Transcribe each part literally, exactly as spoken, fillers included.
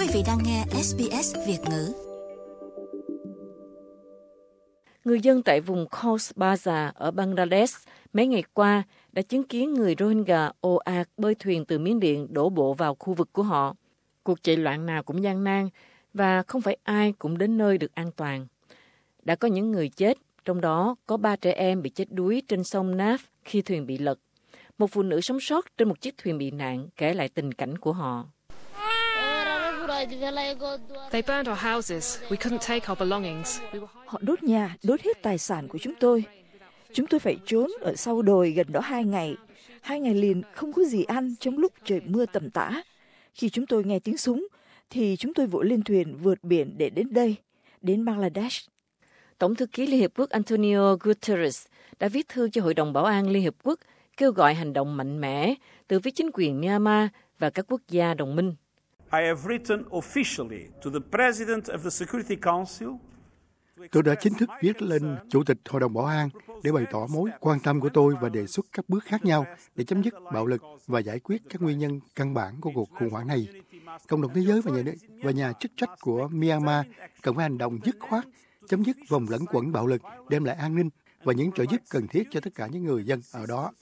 vị đang nghe ét bê ét Việt ngữ. Người dân tại vùng Cox's Bazar ở Bangladesh mấy ngày qua đã chứng kiến người Rohingya ồ ạt bơi thuyền từ Miến Điện đổ bộ vào khu vực của họ. Cuộc chạy loạn nào cũng gian nan và không phải ai cũng đến nơi được an toàn. Đã có những người chết, trong đó có ba trẻ em bị chết đuối trên sông Naf khi thuyền bị lật. Một phụ nữ sống sót trên một chiếc thuyền bị nạn kể lại tình cảnh của họ. They burned our houses. We couldn't take our belongings. Họ đốt nhà, đốt hết tài sản của chúng tôi. Chúng tôi phải trốn ở sau đồi gần đó hai ngày. Hai ngày liền không có gì ăn trong lúc trời mưa tầm tã. Khi chúng tôi nghe tiếng súng, thì chúng tôi vội lên thuyền vượt biển để đến đây, đến Bangladesh. Tổng thư ký Liên Hiệp Quốc Antonio Guterres đã viết thư cho Hội đồng Bảo an Liên Hiệp Quốc kêu gọi hành động mạnh mẽ từ phía chính quyền Myanmar và các quốc gia đồng minh. I have written officially to the President of the Security Council. Tôi đã chính thức viết lên Chủ tịch Hội đồng Bảo an để bày tỏ mối quan tâm của tôi và đề xuất các bước khác nhau để chấm dứt bạo lực và giải quyết các nguyên nhân căn bản của cuộc khủng hoảng này. Cộng đồng thế giới và nhà nước và nhà chức trách của Myanmar cần phải hành động dứt khoát, chấm dứt vòng lẫn quẩn bạo lực, đem lại an ninh và những trợ giúp cần thiết cho tất cả những người dân ở đó.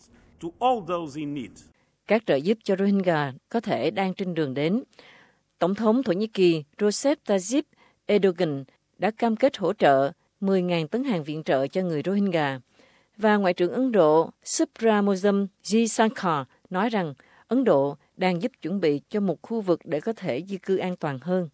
Các trợ giúp cho Rohingya có thể đang trên đường đến. Tổng thống Thổ Nhĩ Kỳ Recep Tayyip Erdogan đã cam kết hỗ trợ mười nghìn tấn hàng viện trợ cho người Rohingya. Và Ngoại trưởng Ấn Độ Subrahmanyam Jaishankar nói rằng Ấn Độ đang giúp chuẩn bị cho một khu vực để có thể di cư an toàn hơn.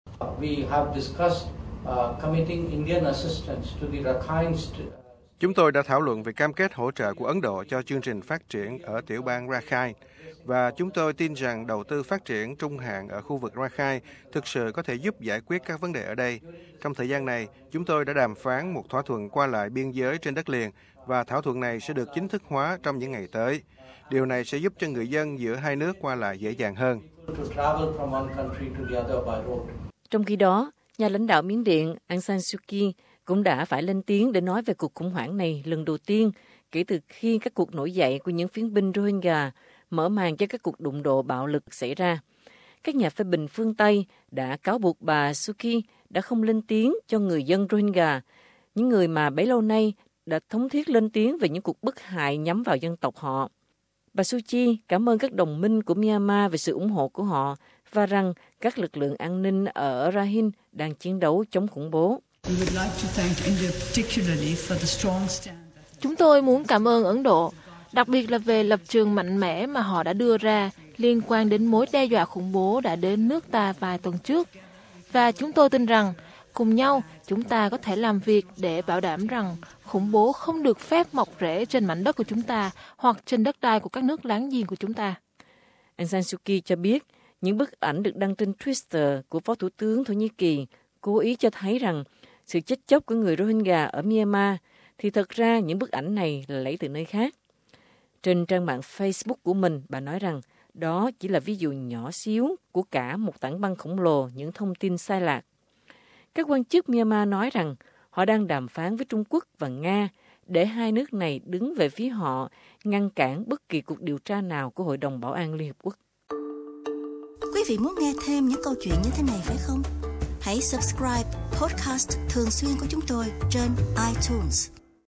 Chúng tôi đã thảo luận về cam kết hỗ trợ của Ấn Độ cho chương trình phát triển ở tiểu bang Rakhine, và chúng tôi tin rằng đầu tư phát triển trung hạn ở khu vực Rakhine thực sự có thể giúp giải quyết các vấn đề ở đây. Trong thời gian này, chúng tôi đã đàm phán một thỏa thuận qua lại biên giới trên đất liền, và thỏa thuận này sẽ được chính thức hóa trong những ngày tới. Điều này sẽ giúp cho người dân giữa hai nước qua lại dễ dàng hơn. Trong khi đó, nhà lãnh đạo Miến Điện Aung San Suu Kyi cũng đã phải lên tiếng để nói về cuộc khủng hoảng này lần đầu tiên kể từ khi các cuộc nổi dậy của những phiến binh Rohingya mở màn cho các cuộc đụng độ bạo lực xảy ra. Các nhà phê bình phương Tây đã cáo buộc bà Suu Kyi đã không lên tiếng cho người dân Rohingya, những người mà bấy lâu nay đã thống thiết lên tiếng về những cuộc bức hại nhắm vào dân tộc họ. Bà Suu Kyi cảm ơn các đồng minh của Myanmar về sự ủng hộ của họ và rằng các lực lượng an ninh ở Rakhine đang chiến đấu chống khủng bố. Chúng tôi muốn cảm ơn Ấn Độ, đặc biệt là về lập trường mạnh mẽ mà họ đã đưa ra liên quan đến mối đe dọa khủng bố đã đến nước ta vài tuần trước. Và chúng tôi tin rằng, cùng nhau, chúng ta có thể làm việc để bảo đảm rằng khủng bố không được phép mọc rễ trên mảnh đất của chúng ta hoặc trên đất đai của các nước láng giềng của chúng ta. Aung San Suu Kyi cho biết, những bức ảnh được đăng trên Twitter của Phó Thủ tướng Thổ Nhĩ Kỳ cố ý cho thấy rằng sự chết chóc của người Rohingya ở Myanmar thì thật ra những bức ảnh này là lấy từ nơi khác. Trên trang mạng Facebook của mình, bà nói rằng đó chỉ là ví dụ nhỏ xíu của cả một tảng băng khổng lồ những thông tin sai lạc. Các quan chức Myanmar nói rằng họ đang đàm phán với Trung Quốc và Nga để hai nước này đứng về phía họ, ngăn cản bất kỳ cuộc điều tra nào của Hội đồng Bảo an Liên Hiệp Quốc. Quý vị muốn nghe thêm những câu chuyện như thế này phải không? Hãy subscribe podcast thường xuyên của chúng tôi trên iTunes.